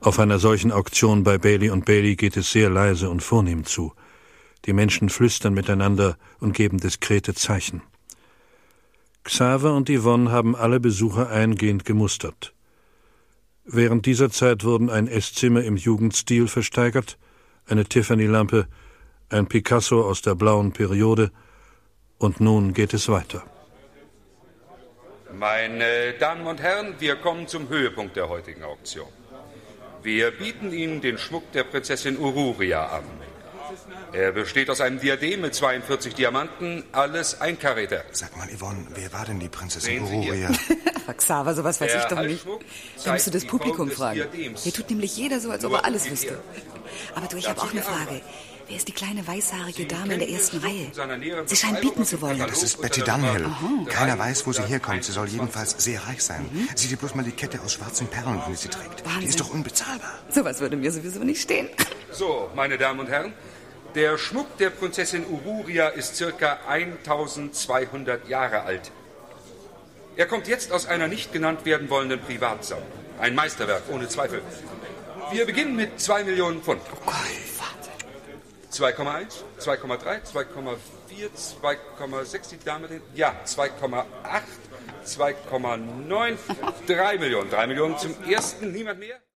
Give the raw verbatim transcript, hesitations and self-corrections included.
Auf einer solchen Auktion bei Bailey und Bailey geht es sehr leise und vornehm zu. Die Menschen flüstern miteinander und geben diskrete Zeichen. Xaver und Yvonne haben alle Besucher eingehend gemustert. Während dieser Zeit wurden ein Esszimmer im Jugendstil versteigert, eine Tiffany-Lampe, ein Picasso aus der blauen Periode, und nun geht es weiter. Meine Damen und Herren, wir kommen zum Höhepunkt der heutigen Auktion. Wir bieten Ihnen den Schmuck der Prinzessin Ururia an. Er besteht aus einem Diadem mit zweiundvierzig Diamanten, alles Einkaräter. Sag mal, Yvonne, wer war denn die Prinzessin Ururia? Aber Xaver, sowas weiß Der ich doch nicht. Da musst du das die Publikum Form fragen. des Diadems. Hier tut nämlich jeder so, als ob er alles wüsste. Aber du, ich habe auch eine Frage. Wer ist die kleine weißhaarige Dame in der ersten Reihe? Sie Sie scheint bieten zu wollen. Das ist Betty Dunhill. Keiner weiß, wo sie herkommt. Sie soll jedenfalls sehr reich sein. Mhm. Sieh dir bloß mal die Kette aus schwarzen Perlen, die sie trägt. Wahnsinn. Die ist doch unbezahlbar. Sowas würde mir sowieso nicht stehen. So, meine Damen und Herren, der Schmuck der Prinzessin Ururia ist circa eintausendzweihundert Jahre alt. Er kommt jetzt aus einer nicht genannt werden wollenden Privatsammlung. Ein Meisterwerk, ohne Zweifel. Wir beginnen mit zwei Millionen Pfund. Oh Gott, zwei Komma eins, zwei Komma drei, zwei Komma vier, zwei Komma sechs, die Dame, den, ja, zwei Komma acht, zwei Komma neun, drei Millionen. drei Millionen zum ersten, niemand mehr?